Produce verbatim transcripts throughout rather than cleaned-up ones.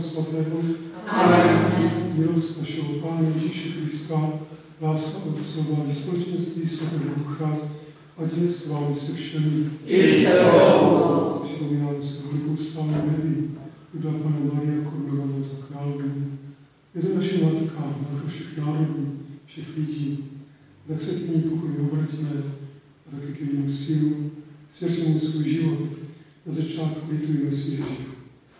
Svatého. Amen. Milost našeho Pána Ježíše Krista, láska Otcova i společenství Svatého Ducha, ať je s vámi se všemi. I s tebou. Připomínám se velikou stále neví, kdo Pana Maria korunovaná za královnu. Je to naše matka, matka všech národů, všech lidí. Tak se k ní pokoji obraťme a také k jejímu synu, svěřme mu svůj život. Na začátku litujeme si Ježíšu.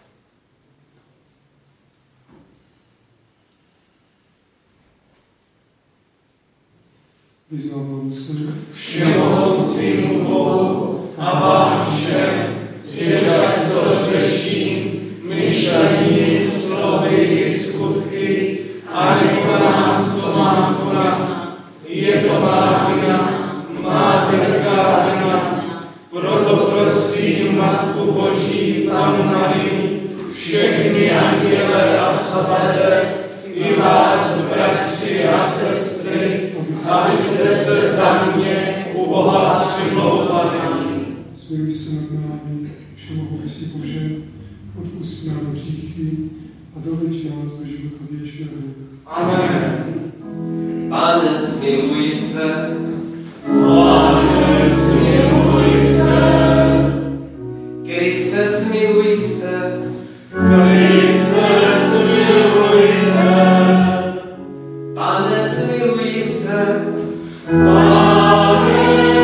Vyznávám se všemohoucímu Bohu a vám všem, že často hřeším myšlením, slovy i skutky a nekonám, co mám konat. Je to má vina, má velká vina. Proto prosím Matku Boží, Pannu Marii, všechny anděle a svaté, i vás, bratři a sestry, abyste se za mě u Boha přimlouvali. Smiluj se nad námi, všemohoucí Bože, odpusť nám hříchy a doveď nás do života věčného. Amen. Pane, smiluj se. Pane, smiluj se. Kriste, smiluj se. Kriste, smiluj se. Pane, smiluj se. Pane,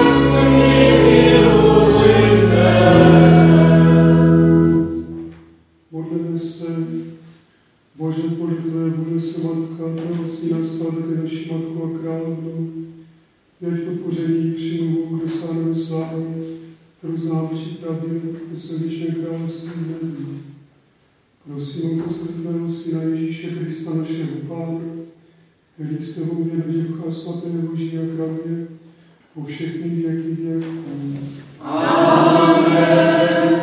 smiluj se. Modleme se, Bože, podle tvé vůle se matka, tvého syna stala také naší matku a královnou. Jež podpoření přimluvu k dosáhnout slávy, kterou znám připravil ve své věčné království neví. Prosím o poslední tvého syna Ježíše Krista, našeho Pána, který s tebou vědí Ducha Svatého žije a králově po všechny věky věků. Amen.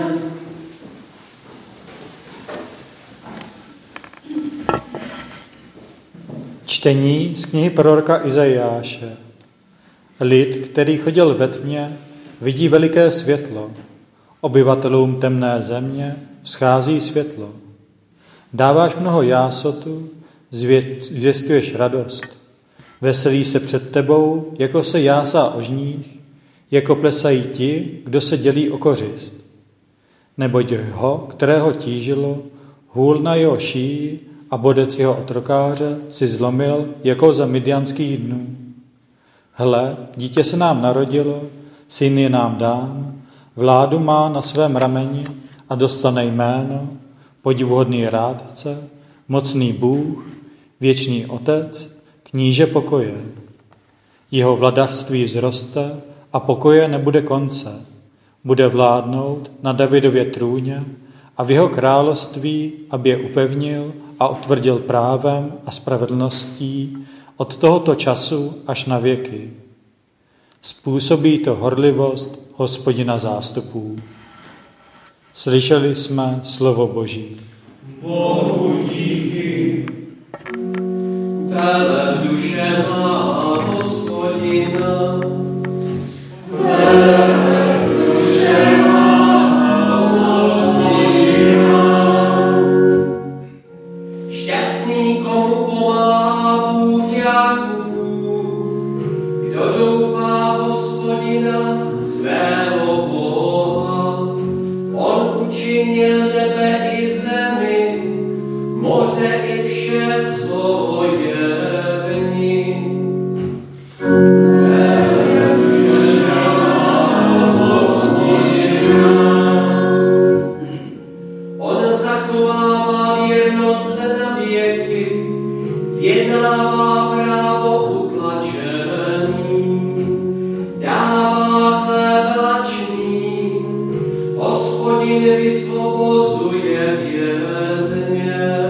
Čtení z knihy proroka Izajáše. Lid, který chodil ve tmě, vidí veliké světlo. Obyvatelům temné země vzchází světlo. Dáváš mnoho jásotu, zvěstuješ radost. Veselí se před tebou, jako se jásá o žních, jako plesají ti, kdo se dělí o kořist. Neboť ho, kterého tížilo, hůl na jeho šíji a bodec jeho otrokáře si zlomil, jako za midjanských dnů. Hle, dítě se nám narodilo, syn je nám dán, vládu má na svém rameni a dostane jméno, podivuhodný rádce, mocný Bůh, věčný Otec, kníže pokoje. Jeho vladařství vzroste a pokoje nebude konce. Bude vládnout na Davidově trůně a v jeho království, aby je upevnil a utvrdil právem a spravedlností od tohoto času až na věky. Způsobí to horlivost Hospodina zástupů. Slyšeli jsme slovo Boží. Bohu díky. Veleb duše má Hospodina. Veleb duše má Hospodina. Šťastný, komu pomáhá Bůh Jakubův, kdo doufá v Hospodina svého Boha. On učinil nebe i zemi, moře i vše, co je v ní. On zachovává věrnost na věky, zjednává právo utlačený, dává chléb lačným, Hospodin vysvobozuje vězně.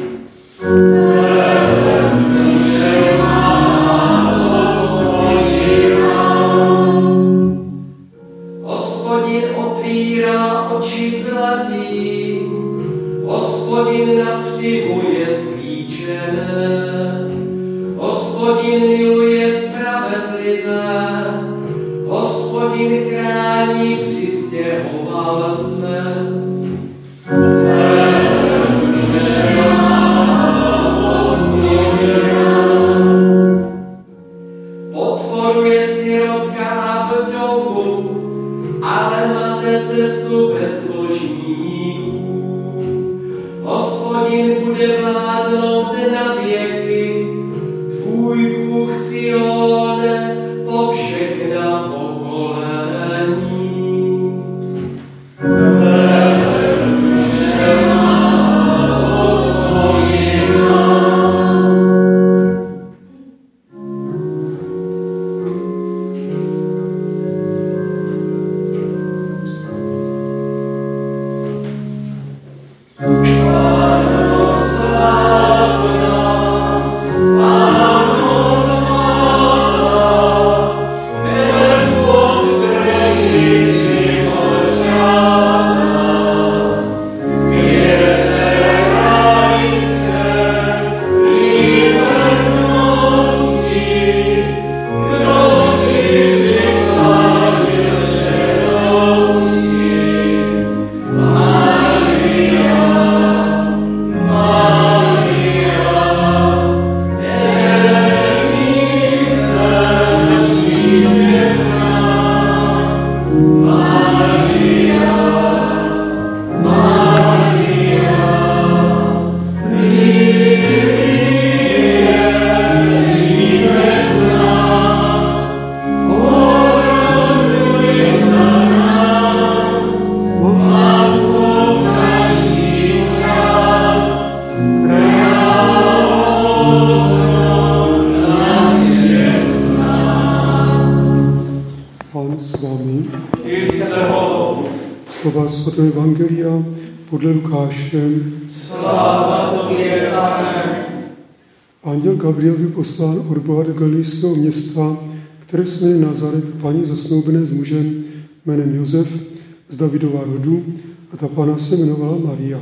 Hospodin otvírá oči slepým, Hospodin napřimuje zklíčené, Hospodin miluje spravedlivé, Hospodin chrání přistěhovalce. Veleb duše ale máte cestu bezbožníků. Hospodin bude vládnout na věky, tvůj Bůh Sione po všechna pokolení. Slova svatého evangelia podle Lukáše. Sláva tobě, Pane. Anděl Gabriel byl poslán od Boha do galilejského města, které se jmenuje Nazaret, paní zasnoubené s mužem jménem Josef z Davidova rodu, a ta pana se jmenovala Maria.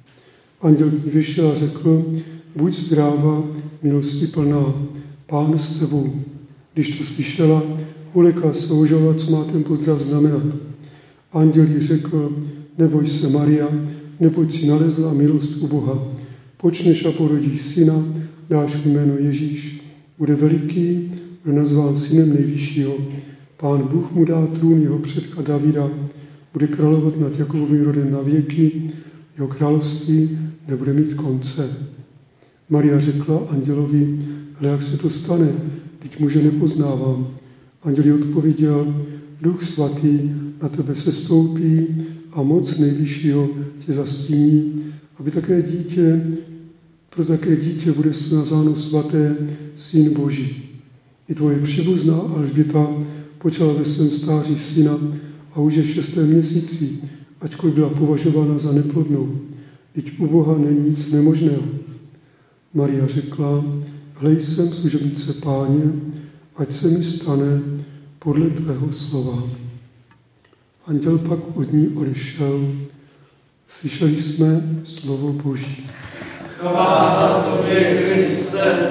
Anděl vyšel a řekl: buď zdráva, milosti plná, Pán s tebou. Když to slyšela, ulekla se ožala, co má ten pozdrav znamenat. Anděl jí řekl: neboj se, Maria, neboť si nalezla milost u Boha. Počneš a porodíš syna, dáš mu jméno Ježíš. Bude veliký, bude nazván synem nejvyššího. Pán Bůh mu dá trůn jeho předka Davida, bude královat nad Jakubovým rodem na věky, jeho království nebude mít konce. Maria řekla andělovi: hle, jak se to stane, teď muže nepoznávám. Anděl jí odpověděl: Duch svatý na tebe sestoupí a moc nejvyššího tě zastíní, aby také dítě, pro také dítě bude nazváno svaté, Syn Boží. I tvoje příbuzná Alžběta počala ve svém stáří syna a už je v šestém měsíci, ačkoliv byla považována za neplodnou. Vždyť u Boha není nic nemožného. Maria řekla: hlej, jsem služebnice Páně, ať se mi stane podle tvého slova. Anděl pak od ní odešel. Slyšeli jsme slovo Boží. Chvála tobě, Kriste.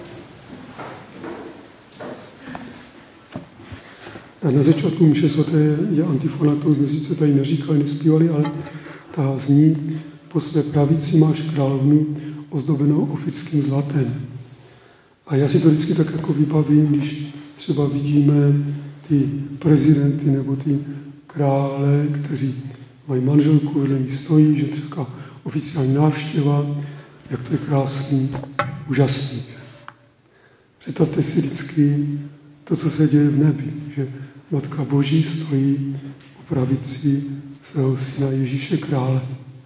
Na začátku mše svaté je antifona, kterou jsme sice tady neříkali, nespívali, ale ta zní: po své pravici máš královnu ozdobenou ofickým zlatem. A já si to vždycky tak jako vybavím, když třeba vidíme ty prezidenty nebo ty krále, kteří mají manželku, vedle ní stojí, že třeba oficiální návštěva, jak to je krásný, úžasný. Představte si vždycky to, co se děje v nebi, že Matka Boží stojí u pravici svého syna Ježíše Krále.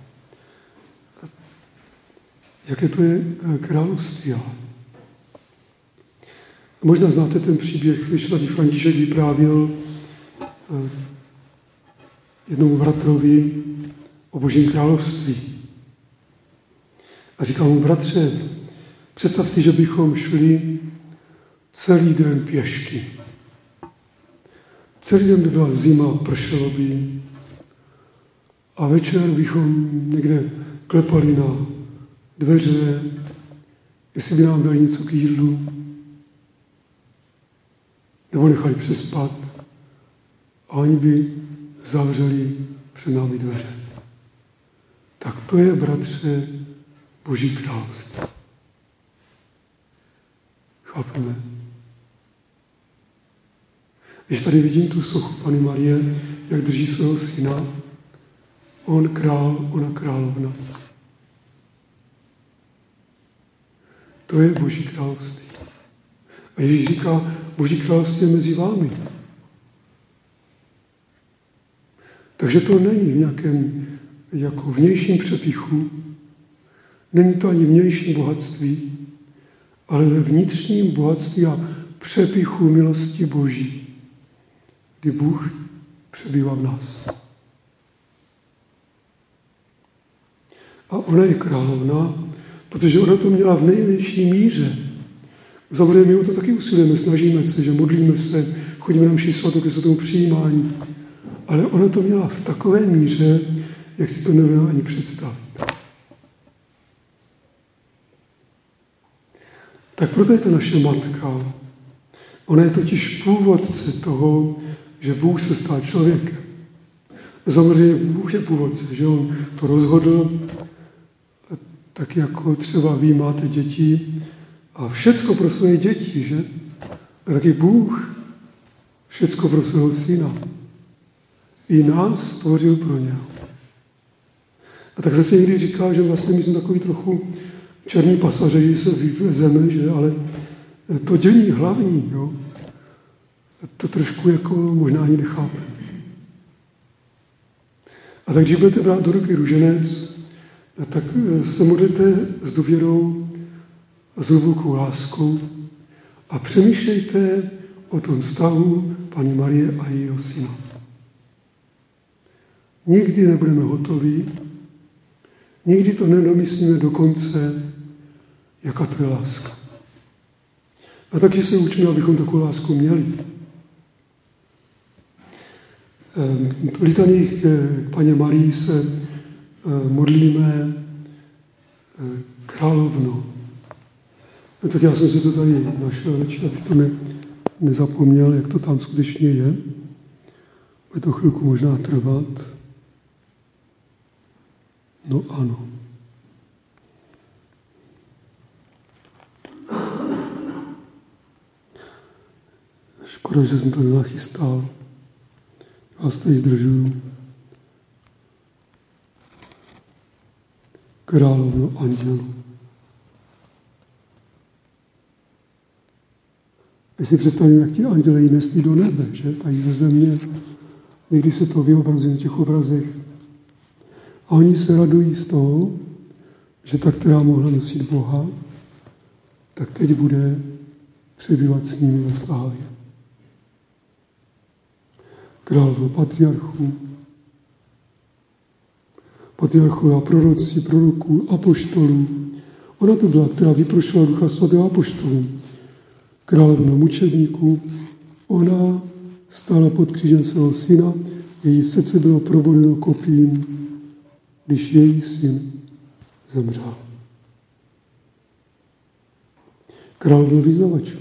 Jaké to je království? Možná znáte ten příběh, když svatý František vyprávěl jednomu bratrovi o Božím království. A říkal mu: bratře, představ si, že bychom šli celý den pěšky. Celý den by byla zima, pršelo by a večer bychom někde klepali na dveře, jestli by nám dali něco k jídlu, nebo nechali přespat a oni by zavřeli před námi dveře. Tak to je, bratře, Boží království. Chápeme? Když tady vidím tu sochu Panny Marie, jak drží svého syna, on král, ona královna. To je Boží království. A Ježíš říká, Boží království je mezi vámi. Takže to není v nějakém jako vnějším přepichu, není to ani vnější bohatství, ale ve vnitřním bohatství a přepichu milosti Boží, kdy Bůh přebývá v nás. A ona je královna, protože ona to měla v největší míře. Samozřejmě my o to taky usilujeme, snažíme se, že modlíme se, chodíme na mši svatou ke svatému přijímání. Ale ona to měla v takové míře, jak si to nedá ani představit. Tak proto je to naše matka. Ona je totiž původce toho, že Bůh se stal člověkem. Samozřejmě Bůh je původce, že on to rozhodl, tak jako třeba vy máte děti a všecko pro své děti, že? A taky Bůh všecko pro svého syna. I nás stvořil pro něho. A tak zase někdy říká, že vlastně my jsme takový trochu černý pasažéři, se vyvezeme, že? Ale to dění hlavní, jo? To trošku jako možná ani nechápeme. A tak když budete brát do ruky růženec, tak se modlete s důvěrou a s hlubokou láskou a přemýšlejte o tom vztahu Panny Marie a jejího syna. Nikdy nebudeme hotoví, nikdy to nedomyslíme do konce, jaká to je láska. A taky se učíme, abychom takovou lásku měli. V litaních k Panně Marii se modlíme královno. No, tak já jsem si to tady našel, abych to ne, nezapomněl, jak to tam skutečně je. Bude to chvilku možná trvat. No ano. Škoda, že jsem to nenachystal. Vás tady zdržuju. Královno andělů. Já si představím, jak ti anděle jí nesli do nebe, že? Tady ze země. Někdy se to vyobrazuje na těch obrazech. A oni se radují z toho, že ta, která mohla nosit Boha, tak teď bude přebývat s nimi ve slávě. Královno patriarchů, patriarchů a proroci, proroků, apoštolů. Ona to byla, která vyprošila Ducha Svatého apoštolům. Královna mučedníků, ona stála pod křížem svého syna, její srdce bylo probodeno kopím, když její syn zemřel. Královna vyznavačů.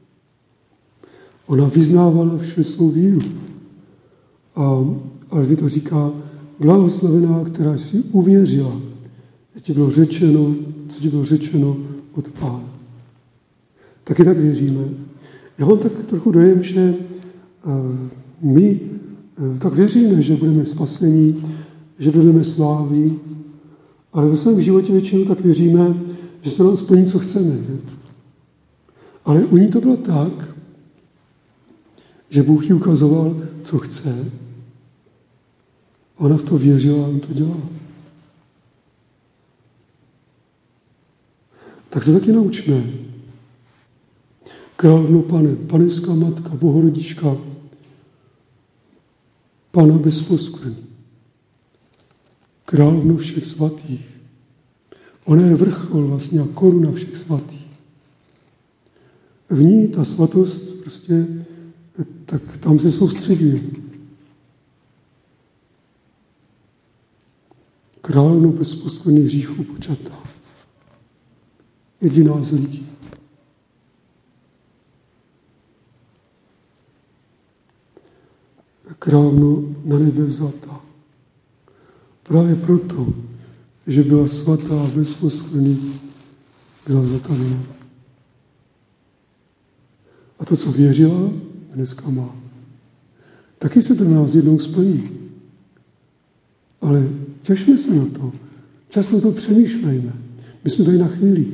Ona vyznávala vše svou víru. A, ale vy to říká, blahoslavená, která si uvěřila, že ti bylo řečeno, co ti bylo řečeno od Pána. Taky tak věříme. Já mám tak trochu dojem, že uh, my uh, tak věříme, že budeme spasení, že budeme slávy, ale ve svém životě většinou tak věříme, že se nám splní, co chceme. Že? Ale u ní to bylo tak, že Bůh jí ukazoval, co chce. Ona v to věřila a on to dělala. Tak se taky naučme. Královno Pane, Panenská matka, Bohorodička, Pana bezposkvrný, královno všech svatých. Ona je vrchol vlastně a koruna všech svatých. V ní ta svatost prostě, tak tam se soustředuje. Královno bezposkvrných hříchů počatá. Jediná z lidí. Královno na nebe vzatá. Právě proto, že byla svatá a bezposkvrný, byla vzata do nebe. A to, co věřila, dneska má. taky se to nás jednou splní. Ale těšme se na to. Často to přemýšlejme. My jsme tady na chvíli.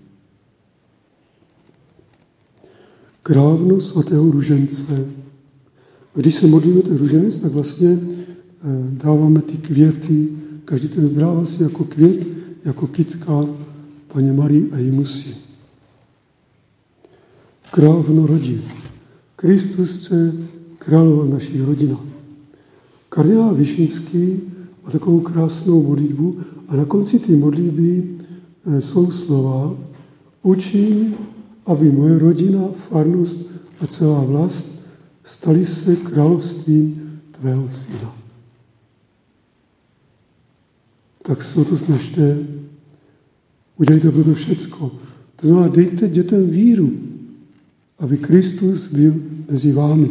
Krávno svatého ružence. Když se modlíme ten ruženec, tak vlastně dáváme ty květy. Každý ten zdrává si jako květ, jako kytka Paně Marii a její musí. Krávno rodin. Kristus chce královat v našich rodinách. Kardinál Višinský má takovou krásnou modlitbu a na konci té modlitby jsou slova: učím, aby moje rodina, farnost a celá vlast stali se královstvím tvého syna. Tak se o to snažte, udělejte pro to všecko. To znamená, dejte dětem víru, aby Kristus byl mezi vámi.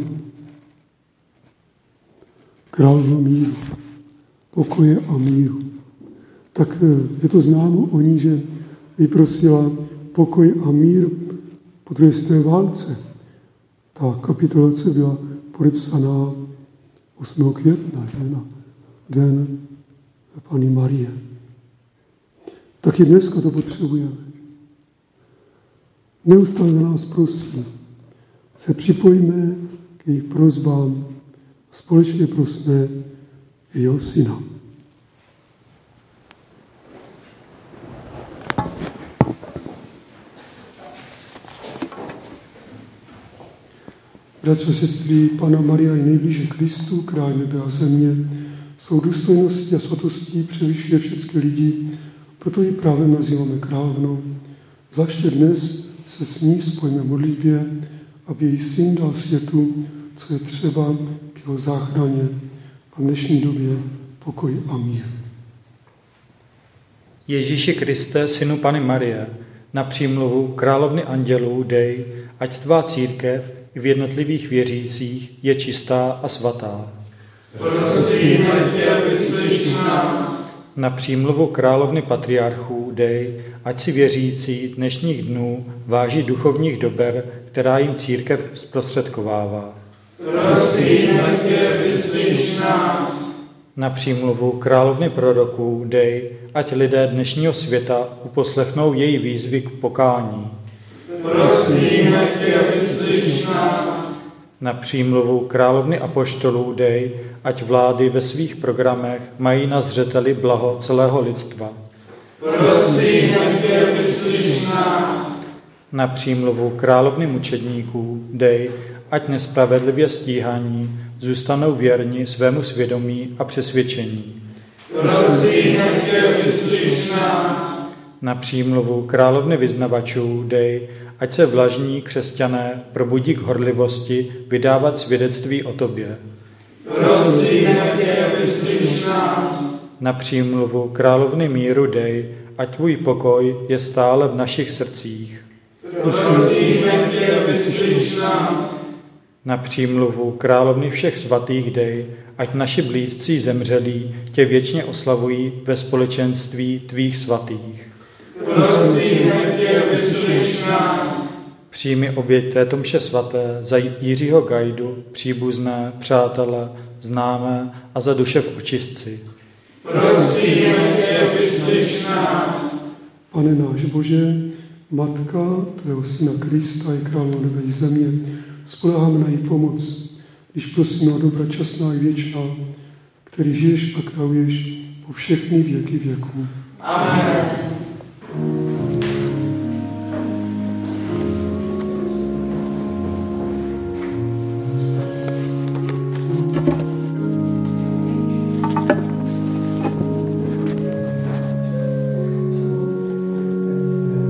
Královna míru, pokoje a míru. Tak je to známo o ní, že vyprosila pokoj a mír po druhé světové válce. Ta kapitulace byla podepsaná osmého května, na den Panny Marie. Taky dneska to potřebujeme. Neustále za nás prosím, se připojíme k jejich prosbám, společně prosme jeho syna. Bratři a sestry, Panna Maria je nejblíže Kristu, král nebe a země. Svou důstojností a svatostí převyšuje všechny lidi, proto ji právě nazýváme královnou. Zvláště dnes se s ní spojíme v modlitbě, aby její syn dal světu, co je třeba k jeho záchraně a v dnešní době pokoj a mír. Ježíši Kriste, synu Panny Marie, na přímluvu královny andělů dej, ať tvá církev i v jednotlivých věřících je čistá a svatá. Prosím tě, vyslyš nás. Na přímluvu královny patriarchů dej, ať si věřící dnešních dnů váží duchovních dober, která jim církev zprostředkovává. Prosím tě, vyslyš nás. Na přímluvu královny proroků dej, ať lidé dnešního světa uposlechnou její výzvy k pokání. Prosím tě, vyslyš nás. Na přímluvu královny apoštolů dej, ať vlády ve svých programech mají na zřeteli blaho celého lidstva. Prosím tě, vyslyš nás. Na přímluvu královny mučedníků dej, ať nespravedlivě stíhaní zůstanou věrni svému svědomí a přesvědčení. Prosím tě, vyslyš nás. Na přímluvu královny vyznavačů dej, ať se vlažní křesťané probudí k horlivosti vydávat svědectví o tobě. Prosím tě, vyslyš nás. Na přímluvu královny míru dej, ať tvůj pokoj je stále v našich srdcích. Prosím tě, vyslyš nás. Na přímluvu královny všech svatých dej, ať naši blízcí zemřelí tě věčně oslavují ve společenství tvých svatých. Prosím tě, vyslyš nás. Přijmi oběť této mše svaté za Jiřího Gajdu, příbuzné, přátele, známé a za duše v očistci. Prosím tě, vyslyš nás. Pane náš Bože, Matka tvého syna Krista je královna nebe i země, spoléháme na její pomoc, když prosíme o dobra časná i věčná, který žiješ a králuješ po všechny věky věků. Amen.